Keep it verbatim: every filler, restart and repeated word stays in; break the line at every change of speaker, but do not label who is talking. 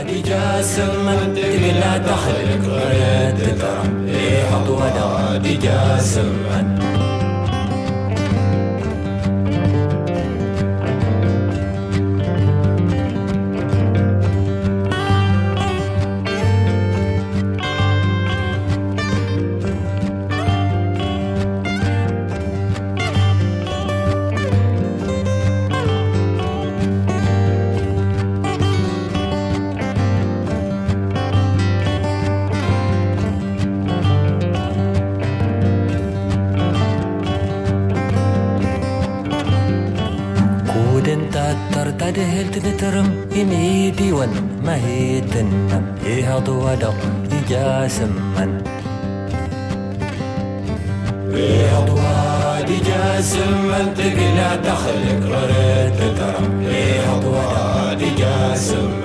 دي جاسم تقلع دخلك غير تترم ليه حطوة دي جاسم تدهل تترم يميدي ون ما هي تنم يهضو ودو يجاسم من يهضو ودي جاسم من تقلع دخلك غريت تترم يهضو ودي جاسم